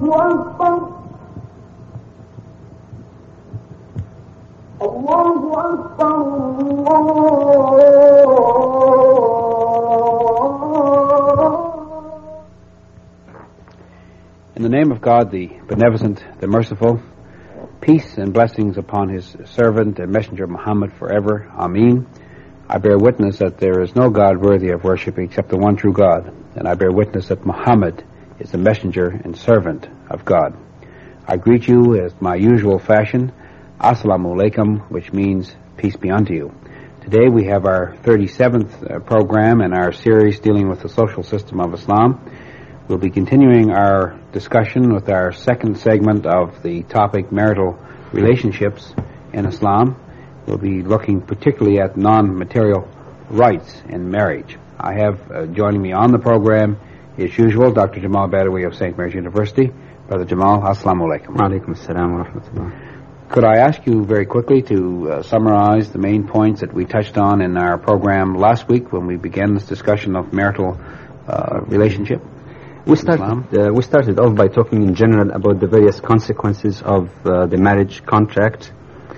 In the name of God, the Beneficent, the Merciful, peace and blessings upon His servant and messenger Muhammad forever. Ameen. I bear witness that there is no God worthy of worship except the one true God, and I bear witness that Muhammad is the messenger and servant of God. I greet you as my usual fashion, Assalamu alaikum, which means peace be unto you. Today we have our 37th program in our series dealing with the social system of Islam. We'll be continuing our discussion with our second segment of the topic marital relationships in Islam. We'll be looking particularly at non-material rights in marriage. I have joining me on the program, as usual, Dr. Jamal Badawi of St. Mary's University. Brother Jamal, assalamu alaikum. Wa alaikum assalam wa rahmatullah. Could I ask you very quickly to summarize the main points that we touched on in our program last week when we began this discussion of marital relationship? We started off by talking in general about the various consequences of the marriage contract,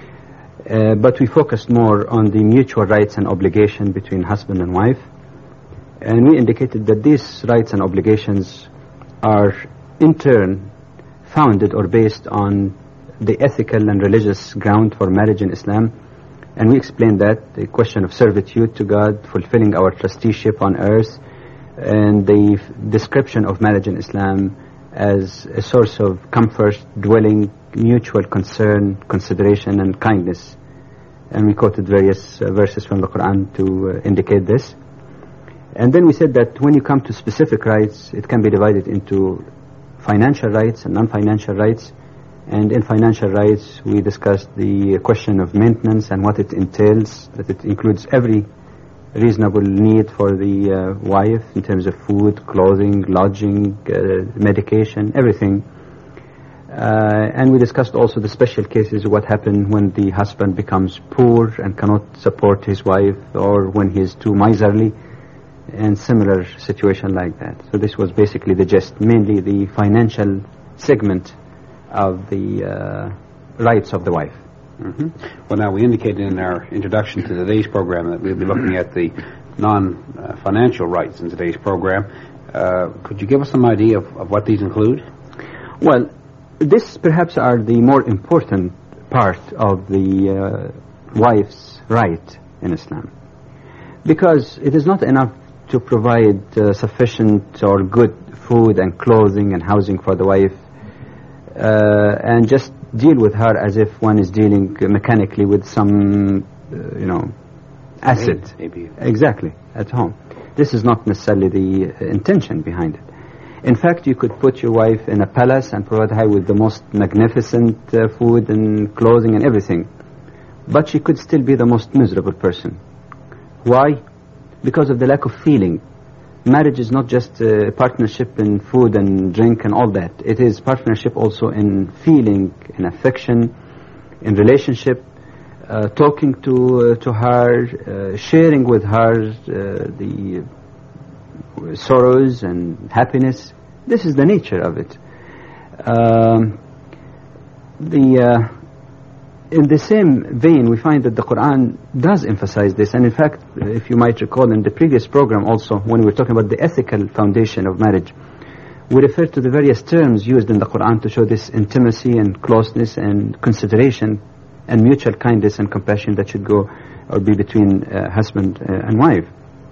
but we focused more on the mutual rights and obligation between husband and wife, and we indicated that these rights and obligations are in turn founded or based on the ethical and religious ground for marriage in Islam, and we explained that the question of servitude to God, fulfilling our trusteeship on earth, and the description of marriage in Islam as a source of comfort, dwelling, mutual concern, consideration, and kindness. And we quoted various verses from the Quran to indicate this. And then we said that when you come to specific rights, it can be divided into financial rights and non-financial rights. And in financial rights, we discussed the question of maintenance and what it entails, that it includes every reasonable need for the wife in terms of food, clothing, lodging, medication, everything. And we discussed also the special cases of what happens when the husband becomes poor and cannot support his wife, or when he is too miserly, and similar situation like that. So this was basically the gist, mainly the financial segment of the rights of the wife. Mm-hmm. Well, now we indicated in our introduction to today's program that we'll be looking at the non-financial rights in today's program. Could you give us some idea of what these include? Well, this perhaps are the more important part of the wife's right in Islam, because it is not enough to provide sufficient or good food and clothing and housing for the wife and just deal with her as if one is dealing mechanically with some, asset. Maybe. Exactly, at home. This is not necessarily the intention behind it. In fact, you could put your wife in a palace and provide her with the most magnificent food and clothing and everything, but she could still be the most miserable person. Why? Because of the lack of feeling. Marriage is not just a partnership in food and drink and all that. It is partnership also in feeling, in affection, in relationship, talking to her, sharing with her the sorrows and happiness. This is the nature of it. In the same vein, we find that the Quran does emphasize this. And in fact, if you might recall in the previous program also, when we were talking about the ethical foundation of marriage, we referred to the various terms used in the Quran to show this intimacy and closeness and consideration and mutual kindness and compassion that should go or be between husband and wife.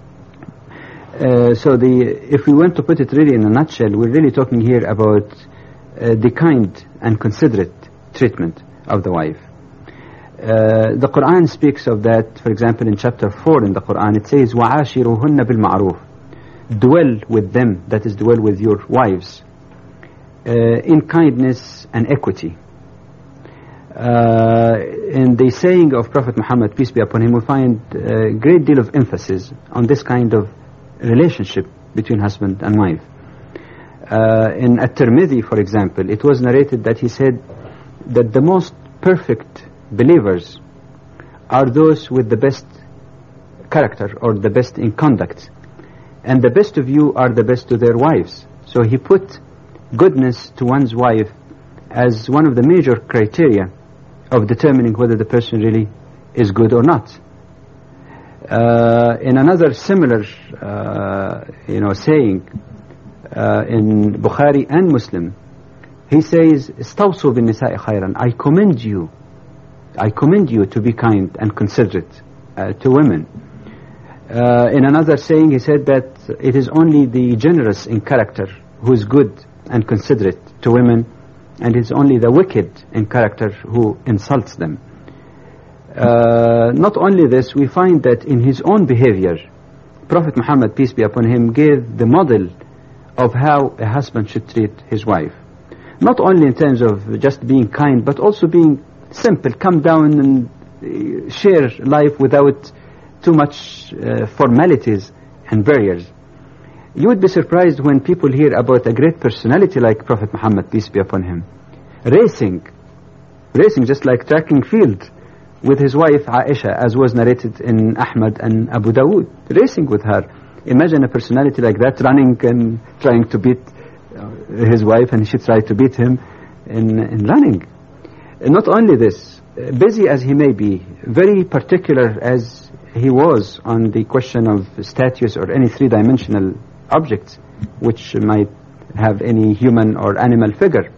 If we want to put it really in a nutshell, we're really talking here about the kind and considerate treatment of the wife. The Quran speaks of that, for example, in chapter 4 in the Quran, it says, وَعَاشِرُهُنَّ بِالْمَعْرُوفِ. Dwell with them, that is, dwell with your wives, in kindness and equity. In the saying of Prophet Muhammad, peace be upon him, we find a great deal of emphasis on this kind of relationship between husband and wife. In At-Tirmidhi, for example, it was narrated that he said that the most perfect believers are those with the best character or the best in conduct, and the best of you are the best to their wives. So he put goodness to one's wife as one of the major criteria of determining whether the person really is good or not. In another similar saying in Bukhari and Muslim, he says, "Istawsu bin nisa'i khayran." I commend you to be kind and considerate to women. In another saying, he said that it is only the generous in character who is good and considerate to women, and it is only the wicked in character who insults them. Not only this, we find that in his own behavior, Prophet Muhammad, peace be upon him, gave the model of how a husband should treat his wife. Not only in terms of just being kind, but also being simple, come down and share life without too much formalities and barriers. You would be surprised when people hear about a great personality like Prophet Muhammad, peace be upon him, racing just like track and field with his wife Aisha, as was narrated in Ahmad and Abu Dawood, racing with her. Imagine a personality like that running and trying to beat his wife, and she tried to beat him in running. And not only this, busy as he may be, very particular as he was on the question of statues or any three-dimensional objects which might have any human or animal figure.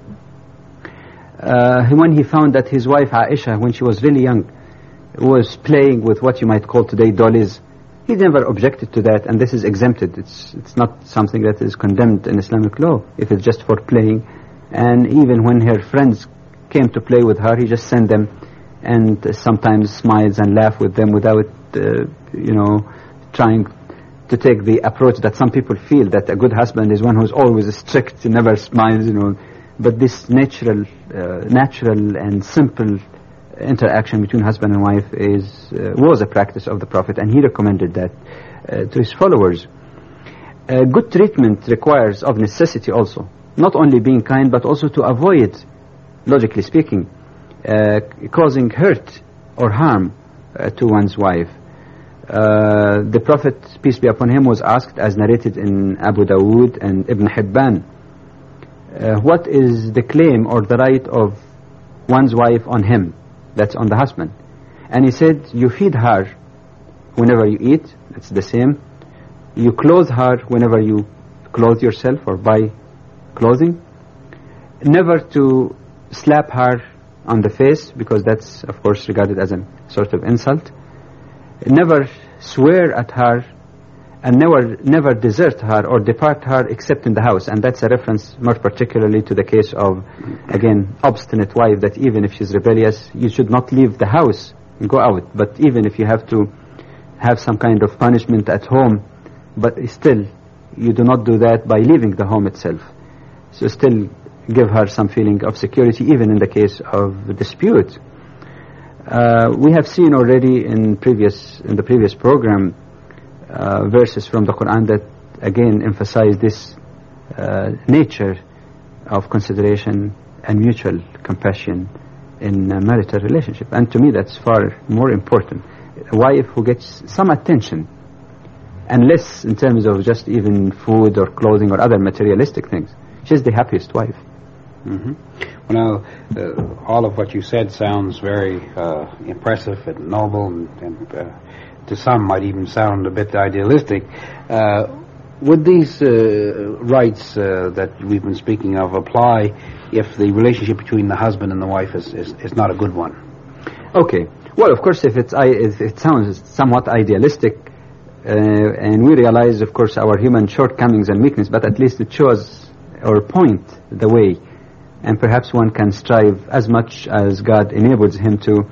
When he found that his wife Aisha, when she was really young, was playing with what you might call today dollies, he never objected to that, and this is exempted. It's not something that is condemned in Islamic law if it's just for playing. And even when her friends came to play with her, he just sent them and sometimes smiles and laugh with them without trying to take the approach that some people feel that a good husband is one who's always strict, never smiles, But this natural and simple interaction between husband and wife was a practice of the Prophet, and he recommended that to his followers. Good treatment requires of necessity also, not only being kind, but also to avoid, logically speaking, causing hurt or harm to one's wife. The Prophet, peace be upon him, was asked, as narrated in Abu Dawood and Ibn Hibban, what is the claim or the right of one's wife on him, that's on the husband? And he said, you feed her whenever you eat, it's the same. You clothe her whenever you clothe yourself or buy clothing. Never to slap her on the face, because that's of course regarded as a sort of insult. Never swear at her, and never desert her or depart her except in the house. And that's a reference more particularly to the case of, again, obstinate wife, that even if she's rebellious, you should not leave the house and go out. But even if you have to have some kind of punishment at home, but still you do not do that by leaving the home itself. So still give her some feeling of security, even in the case of dispute. We have seen already in the previous program verses from the Quran that again emphasize this nature of consideration and mutual compassion in a marital relationship. And to me that's far more important. A wife who gets some attention and less in terms of just even food or clothing or other materialistic things, she's the happiest wife. Mm-hmm. Well, now, all of what you said sounds very impressive and noble, and to some might even sound a bit idealistic. Would these rights that we've been speaking of apply if the relationship between the husband and the wife is not a good one? Okay. Well, of course, if it sounds somewhat idealistic, and we realize, of course, our human shortcomings and weakness, but at least it shows or point the way. And perhaps one can strive as much as God enables him to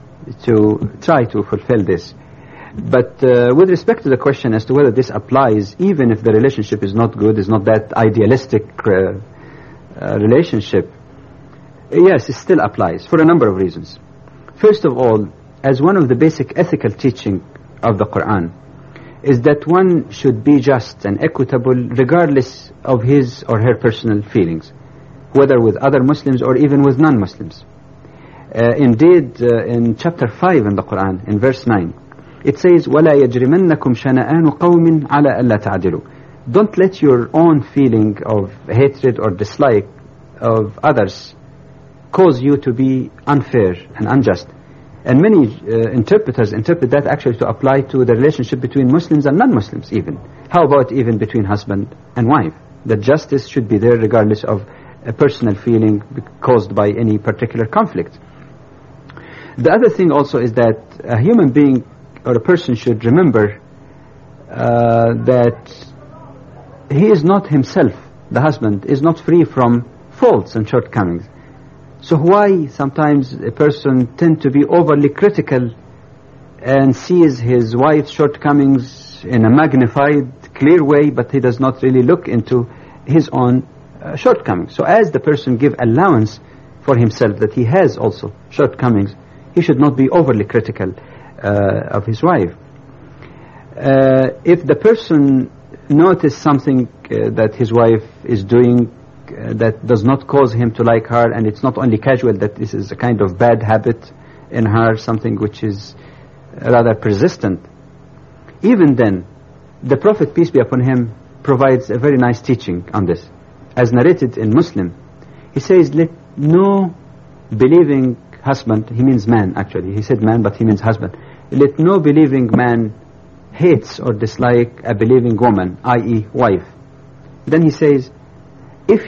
try to fulfill this. But with respect to the question as to whether this applies, even if the relationship is not good, is not that idealistic relationship, yes, it still applies for a number of reasons. First of all, as one of the basic ethical teaching of the Quran is that one should be just and equitable regardless of his or her personal feelings, whether with other Muslims or even with non-Muslims. Indeed, in chapter 5 in the Quran, in verse 9, it says, وَلَا يَجْرِمَنَّكُمْ شَنَآنُ قَوْمٍ عَلَىٰ أَلَّا تَعْدِلُوا. don't let your own feeling of hatred or dislike of others cause you to be unfair and unjust. And many interpreters interpret that actually to apply to the relationship between Muslims and non-Muslims even. How about even between husband and wife? That justice should be there regardless of a personal feeling caused by any particular conflict. The other thing also is that a human being or a person should remember that he is not himself, the husband, is not free from faults and shortcomings. So why sometimes a person tend to be overly critical and sees his wife's shortcomings in a magnified, clear way, but he does not really look into his own shortcomings. So as the person give allowance for himself that he has also shortcomings, he should not be overly critical of his wife. If the person notice something that his wife is doing that does not cause him to like her, and it's not only casual, that this is a kind of bad habit in her, something which is rather persistent, even then the Prophet, peace be upon him, provides a very nice teaching on this. As narrated in Muslim, he says, let no believing husband, he means man actually, he said man but he means husband, let no believing man hates or dislike a believing woman, i.e. wife. Then he says, if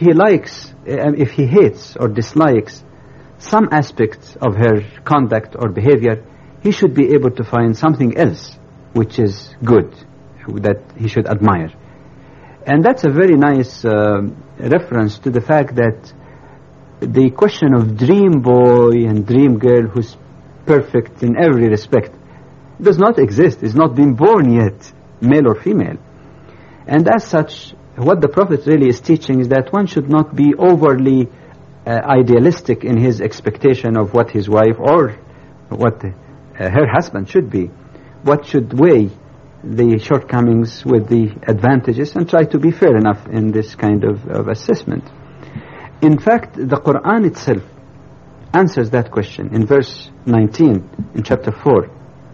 he hates or dislikes some aspects of her conduct or behavior, he should be able to find something else which is good, that he should admire. And that's a very nice reference to the fact that the question of dream boy and dream girl who's perfect in every respect does not exist, is not been born yet, male or female. And as such, what the Prophet really is teaching is that one should not be overly idealistic in his expectation of what his wife or what her husband should be. What should weigh the shortcomings with the advantages and try to be fair enough in this kind of assessment. In fact, the Quran itself answers that question in verse 19 in chapter 4.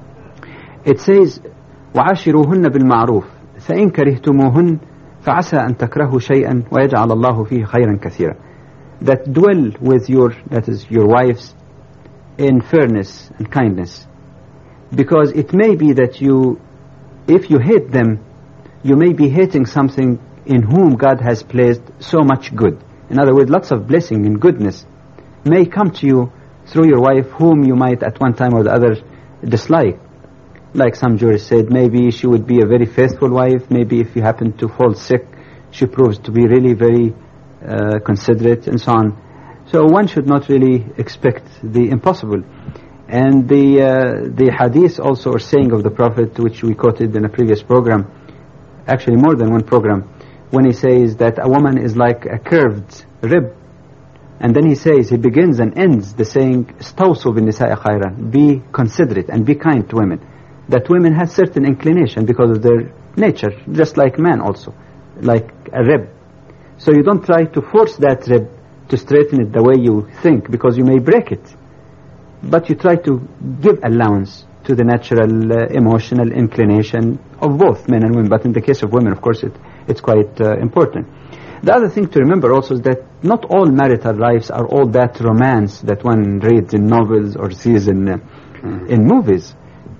It says, وَعَاشِرُوهُنَّ بِالْمَعْرُوفِ فَإِنْ كَرِهْتُمُوهُنَّ فَعَسَىٰ أَن تَكْرَهُوا شَيْئًا وَيَجْعَلَ اللَّهُ فِيهِ خَيْرًا كَثِيرًا. That dwell with your wives in fairness and kindness, because it may be that if you hate them, you may be hating something in whom God has placed so much good. In other words, lots of blessing and goodness may come to you through your wife, whom you might at one time or the other dislike. Like some jurists said, maybe she would be a very faithful wife, maybe if you happen to fall sick, she proves to be really very considerate and so on. So one should not really expect the impossible. And the hadith also, or saying of the Prophet, which we quoted in a previous program, actually more than one program, when he says that a woman is like a curved rib. And then he begins and ends the saying, "Stawsu bin nisa'i khayran," be considerate and be kind to women. That women have certain inclination because of their nature, just like man also, like a rib. So you don't try to force that rib to straighten it the way you think, because you may break it. But you try to give allowance to the natural emotional inclination of both men and women. But in the case of women, of course, it's quite important. The other thing to remember also is that not all marital lives are all that romance that one reads in novels or sees in movies.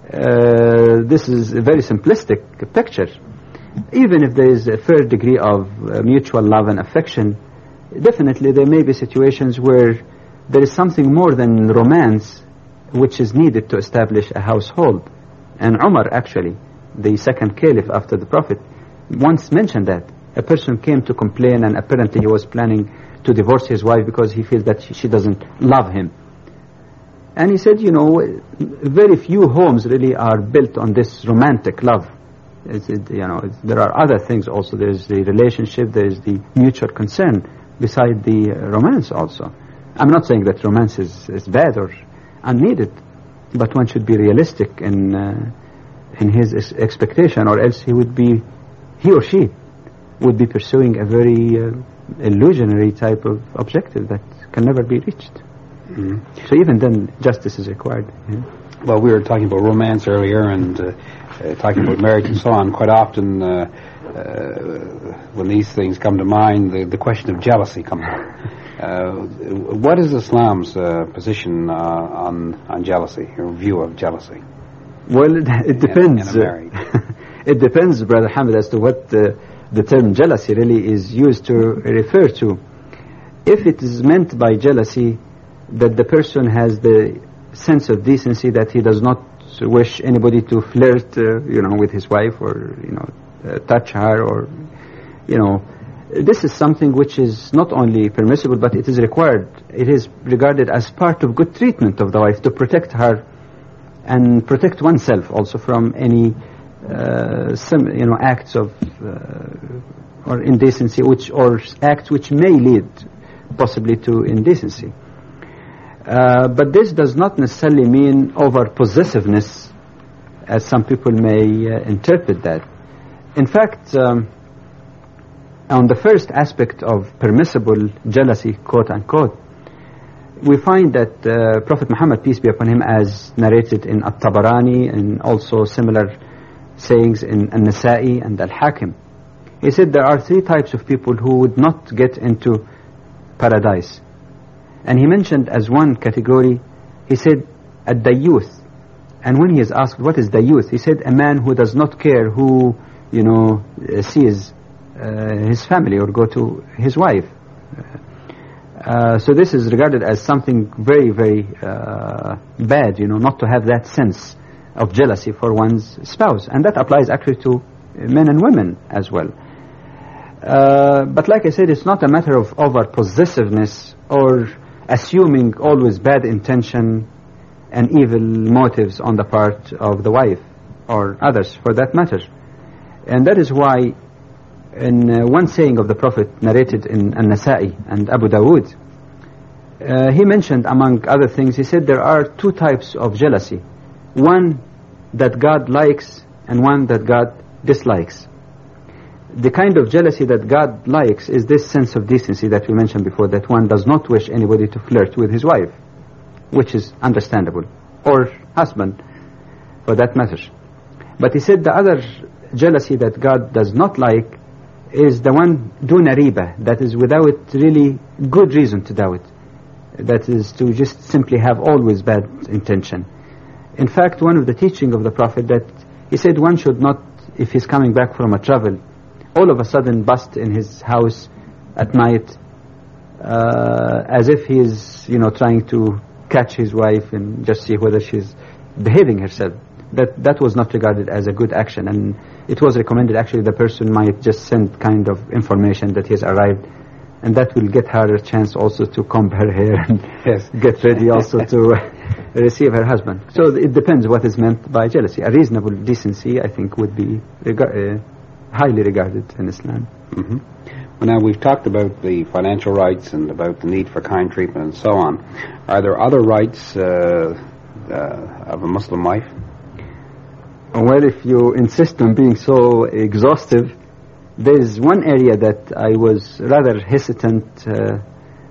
This is a very simplistic picture. Even if there is a fair degree of mutual love and affection, definitely there may be situations where there is something more than romance which is needed to establish a household. And Umar, actually, the second caliph after the Prophet, once mentioned that. A person came to complain, and apparently he was planning to divorce his wife because he feels that she doesn't love him. And he said, very few homes really are built on this romantic love. There are other things also. There's the relationship, there's the mutual concern beside the romance also. I'm not saying that romance is bad or unneeded, but one should be realistic in his expectation, or else he or she would be pursuing a very illusionary type of objective that can never be reached. Mm-hmm. So even then, justice is required. Yeah. Well, we were talking about romance earlier and talking about marriage and so on. Quite often when these things come to mind, the question of jealousy comes up. What is Islam's position on jealousy, your view of jealousy? Well, it depends. In a marriage. It depends, Brother Hamid, as to what the term jealousy really is used to refer to. If it is meant by jealousy that the person has the sense of decency, that he does not wish anybody to flirt, with his wife, or touch her, or this is something which is not only permissible, but it is required. It is regarded as part of good treatment of the wife, to protect her and protect oneself also from any acts of or indecency, or acts which may lead possibly to indecency. But this does not necessarily mean over possessiveness, as some people may interpret that. In fact, on the first aspect of permissible jealousy, quote unquote, we find that Prophet Muhammad, peace be upon him, as narrated in At-Tabarani and also similar sayings in An-Nasa'i and Al-Hakim, he said there are three types of people who would not get into paradise. And he mentioned as one category, he said, Ad-Dayyuth. And when he is asked, what is Dayyuth? He said, a man who does not care who, sees his family or go to his wife. So this is regarded as something very, very bad, not to have that sense of jealousy for one's spouse. And that applies actually to men and women as well. But like I said, it's not a matter of over-possessiveness or assuming always bad intention and evil motives on the part of the wife or others for that matter. And that is why in one saying of the Prophet narrated in An-Nasa'i and Abu Dawood, he mentioned, among other things, he said there are two types of jealousy. One that God likes and one that God dislikes. The kind of jealousy that God likes is this sense of decency that we mentioned before, that one does not wish anybody to flirt with his wife, which is understandable, or husband for that matter. But he said the other jealousy that God does not like is the one duna riba, that is without really good reason to do it, that is to just simply have always bad intention. In fact, one of the teaching of the Prophet, that he said one should not, if he's coming back from a travel, all of a sudden bust in his house at night as if he is trying to catch his wife and just see whether she's behaving herself. That was not regarded as a good action, and it was recommended actually the person might just send kind of information that he has arrived, and that will get her a chance also to comb her hair and get ready also to receive her husband. So it depends what is meant by jealousy. A reasonable decency, I think, would be highly regarded in Islam. Mm-hmm. Well, now we've talked about the financial rights and about the need for kind treatment and so on. Are there other rights of a Muslim wife? Well, if you insist on being so exhaustive, there is one area that I was rather hesitant to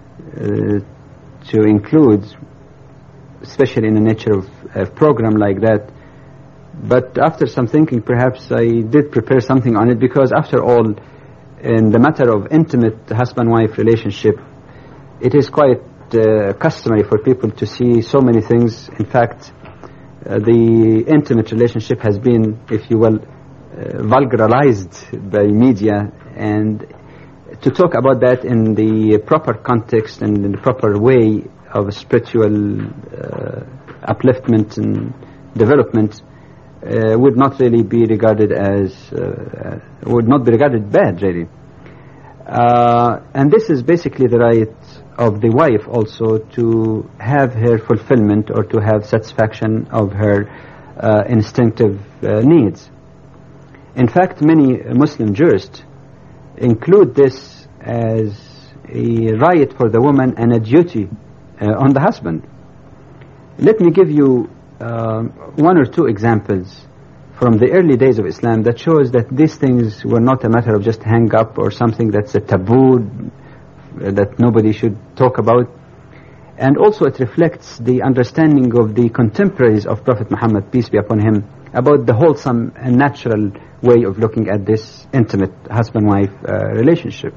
include, especially in the nature of a program like that. But after some thinking, perhaps I did prepare something on it, because after all, in the matter of intimate husband-wife relationship, it is quite customary for people to see so many things. In fact, the intimate relationship has been, if you will, vulgarized by media, and to talk about that in the proper context and in the proper way of spiritual upliftment and development would not really be regarded as would not be regarded bad, really. And this is basically the right of the wife also to have her fulfillment or to have satisfaction of her instinctive needs. In fact, many Muslim jurists include this as a right for the woman and a duty on the husband. Let me give you one or two examples from the early days of Islam that shows that these things were not a matter of just hang up or something that's a taboo that nobody should talk about. And also it reflects the understanding of the contemporaries of Prophet Muhammad, peace be upon him, about the wholesome and natural way of looking at this intimate husband-wife relationship.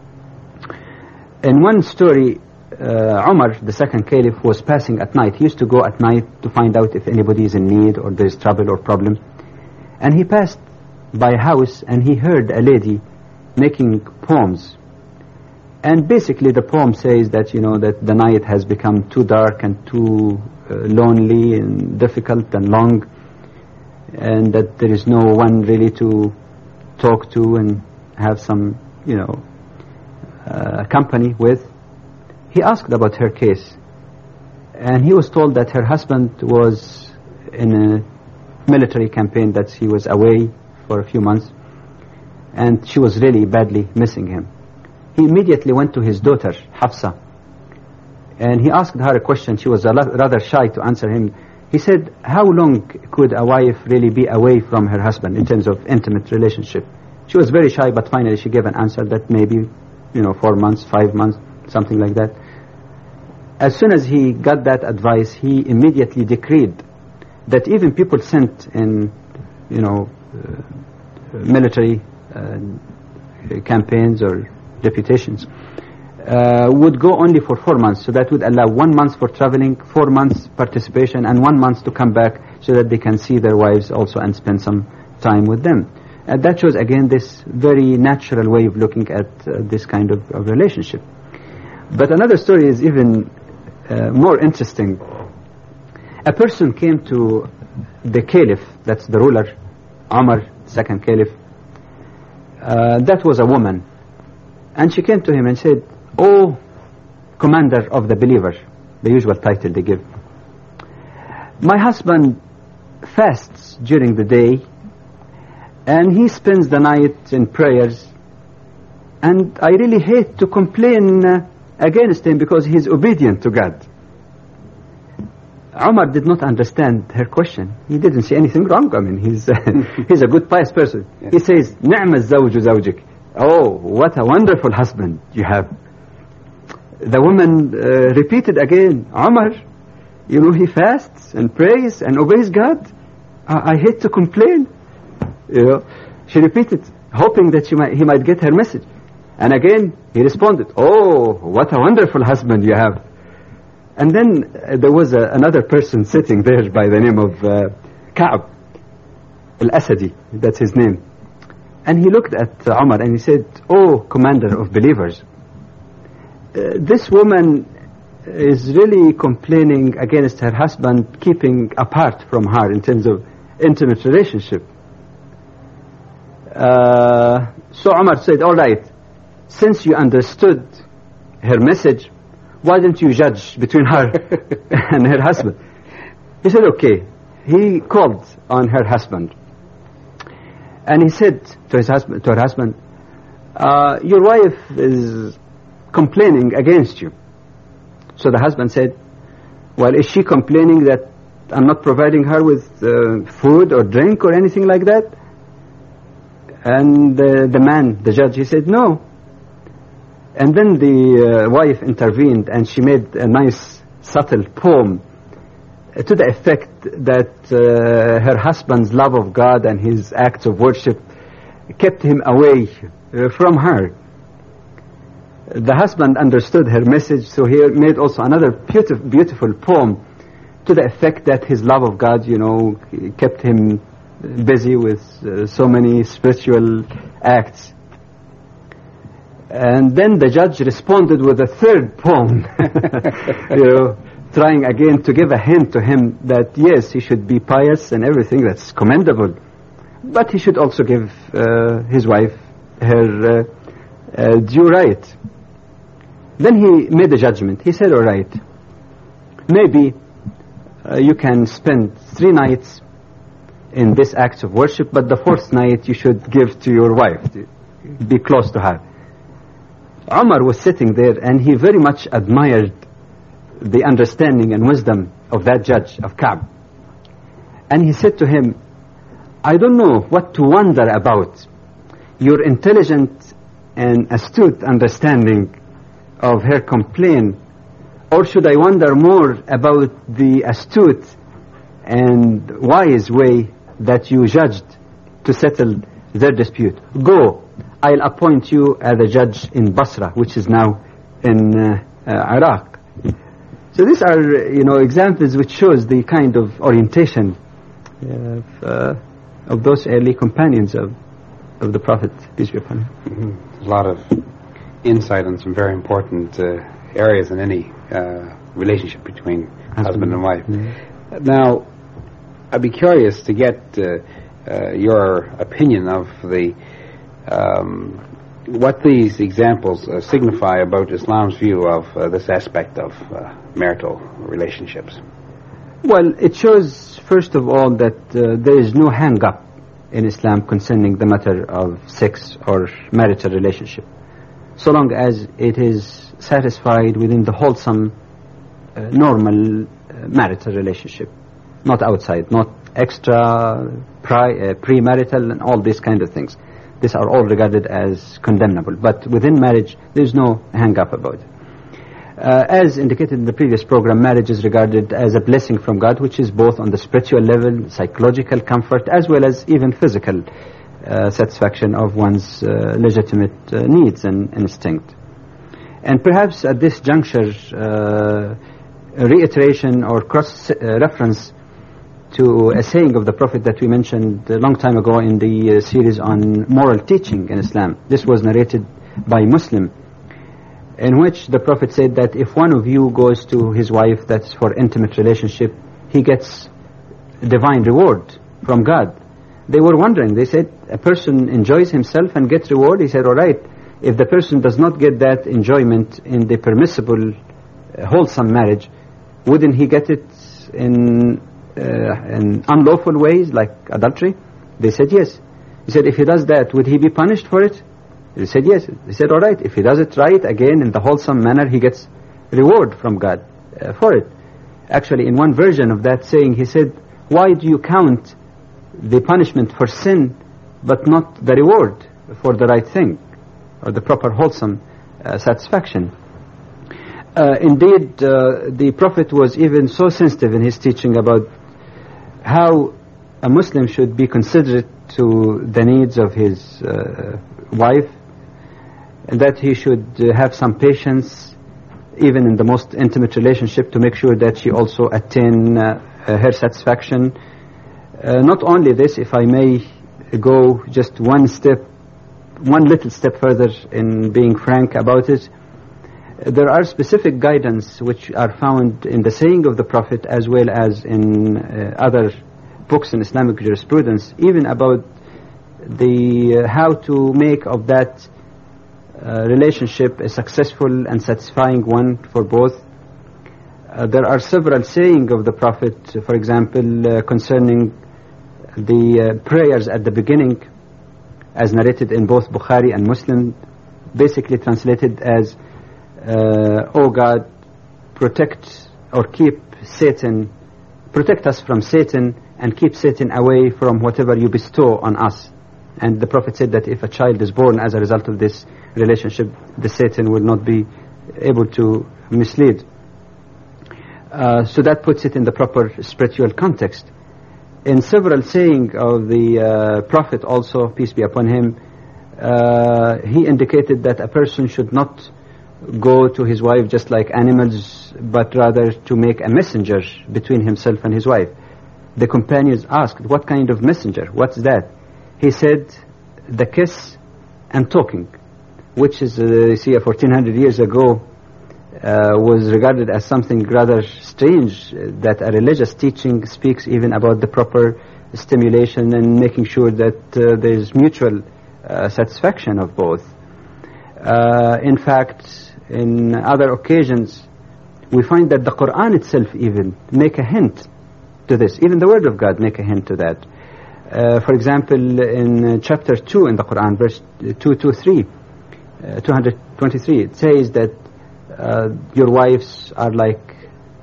In one story, Umar, the second caliph, was passing at night. He used to go at night to find out if anybody is in need or there is trouble or problem. And he passed by a house and he heard a lady making poems. And basically the poem says that, you know, that the night has become too dark and too lonely and difficult and long, and that there is no one really to talk to and have some, you know, company with. He asked about her case, and he was told that her husband was in a military campaign, that he was away for a few months, and she was really badly missing him. He immediately went to his daughter, Hafsa, and he asked her a question. She was rather shy to answer him. He said, how long could a wife really be away from her husband in terms of intimate relationship? She was very shy, but finally she gave an answer that maybe, 4 months, 5 months, something like that. As soon as he got that advice, he immediately decreed that even people sent in, military campaigns or deputations would go only for 4 months. So that would allow 1 month for traveling, 4 months participation, and 1 month to come back so that they can see their wives also and spend some time with them. And that shows again this very natural way of looking at this kind of relationship. But another story is even more interesting. A person came to the caliph, that's the ruler, Umar, second caliph. That was a woman. And she came to him and said, "Oh, commander of the believers," the usual title they give, "my husband fasts during the day and he spends the night in prayers, and I really hate to complain against him because he's obedient to God." Umar did not understand her question. He didn't see anything wrong. I mean, he's a good, pious person. Yeah. He says, "Ni'ma zawju zawjik." Oh, what a wonderful husband you have. The woman repeated again, "Umar, he fasts and prays and obeys God. I hate to complain." She repeated, hoping that he might get her message. And again, he responded, "Oh, what a wonderful husband you have." And then there was another person sitting there by the name of Ka'b al-Asadi, that's his name. And he looked at Umar and he said, "Oh, commander of believers, this woman is really complaining against her husband keeping apart from her in terms of intimate relationship." So Umar said, "All right, since you understood her message, why don't you judge between her and her husband?" He said, "Okay." He called on her husband, and he said to her husband, "Your wife is complaining against you." So the husband said, "Well, is she complaining that I'm not providing her with food or drink or anything like that?" And the man, the judge, he said, "No." And then the wife intervened, and she made a nice, subtle poem to the effect that her husband's love of God and his acts of worship kept him away from her. The husband understood her message, so he made also another beautiful poem to the effect that his love of God, kept him busy with so many spiritual acts. And then the judge responded with a third poem, trying again to give a hint to him that yes, he should be pious and everything, that's commendable, but he should also give his wife her due right. Then he made a judgment. He said, "All right, maybe you can spend 3 nights in this act of worship, but the 4th night you should give to your wife, to be close to her." Umar was sitting there, and he very much admired the understanding and wisdom of that judge, of Ka'b. And he said to him, "I don't know what to wonder about, your intelligent and astute understanding of her complaint, or should I wonder more about the astute and wise way that you judged to settle their dispute. Go, I'll appoint you as a judge in Basra, which is now in Iraq. So these are, examples which shows the kind of orientation of those early companions of the Prophet, peace be upon him. Mm-hmm. A lot of insight on some very important areas in any relationship between husband and wife. Mm-hmm. Now, I'd be curious to get your opinion of what these examples signify about Islam's view of this aspect of marital relationships. Well, it shows, first of all, that there is no hang-up in Islam concerning the matter of sex or marital relationship, so long as it is satisfied within the wholesome, normal marital relationship, not outside, not extra, premarital, and all these kind of things. These are all regarded as condemnable. But within marriage, there is no hang-up about it. As indicated in the previous program, marriage is regarded as a blessing from God, which is both on the spiritual level, psychological comfort, as well as even physical satisfaction of one's legitimate needs and instinct. And perhaps at this juncture, a reiteration or cross-reference to a saying of the Prophet that we mentioned a long time ago in the series on moral teaching in Islam. This was narrated by Muslim, in which the Prophet said that if one of you goes to his wife that's for intimate relationship, he gets divine reward from God. They were wondering, they said, a person enjoys himself and gets reward. He said, all right, if the person does not get that enjoyment in the permissible, wholesome marriage, wouldn't he get it in unlawful ways like adultery? They said yes. He said, if he does that, would he be punished for it? He said yes. He said, all right, if he does it right, again in the wholesome manner, he gets reward from God for it. Actually, in one version of that saying, he said, why do you count the punishment for sin but not the reward for the right thing or the proper wholesome satisfaction? Indeed, the Prophet was even so sensitive in his teaching about how a Muslim should be considerate to the needs of his wife, and that he should have some patience even in the most intimate relationship to make sure that she also attain her satisfaction. Not only this, if I may go just one little step further in being frank about it, there are specific guidance which are found in the saying of the Prophet as well as in other books in Islamic jurisprudence, even about the how to make of that relationship a successful and satisfying one for both. There are several sayings of the Prophet, for example, concerning the prayers at the beginning, as narrated in both Bukhari and Muslim, basically translated as O God, protect or keep Satan, protect us from Satan and keep Satan away from whatever you bestow on us. And the Prophet said that if a child is born as a result of this relationship, the Satan will not be able to mislead. So that puts it in the proper spiritual context. In several sayings of the Prophet also, peace be upon him, he indicated that a person should not go to his wife just like animals, but rather to make a messenger between himself and his wife. The companions asked, what kind of messenger? What's that? He said, the kiss and talking, which is, you see, 1400 years ago, was regarded as something rather strange, that a religious teaching speaks even about the proper stimulation and making sure that there is mutual satisfaction of both. In fact, in other occasions, we find that the Quran itself even make a hint to this. Even the Word of God make a hint to that. For example, in chapter 2 in the Quran, verse 223, it says that your wives are like,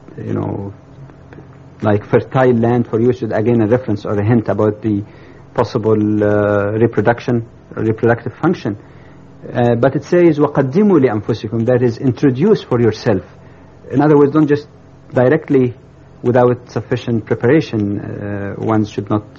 like fertile land for you. Should again a reference or a hint about the possible reproductive function. But it says وَقَدِّمُوا لِأَنفُسِكُمْ, that is, introduce for yourself. In other words, don't just directly without sufficient preparation, one should not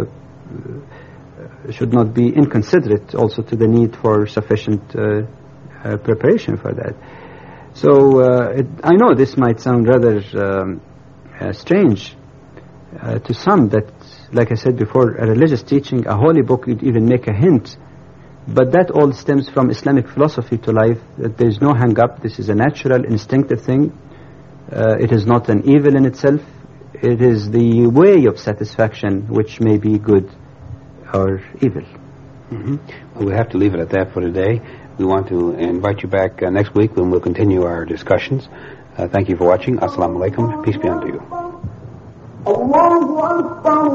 be inconsiderate also to the need for sufficient preparation for that. So I know this might sound rather strange to some, that, like I said before, a religious teaching, a holy book, would even make a hint. But that all stems from Islamic philosophy to life, that there is no hang-up. This is a natural, instinctive thing. It is not an evil in itself. It is the way of satisfaction which may be good or evil. Mm-hmm. Well, we'll have to leave it at that for today. We want to invite you back next week when we'll continue our discussions. Thank you for watching. Assalamu alaikum. Peace be unto you. Allahu Akbar,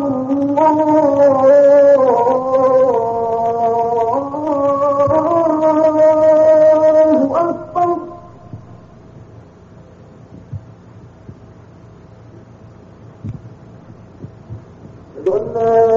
Allahu Akbar.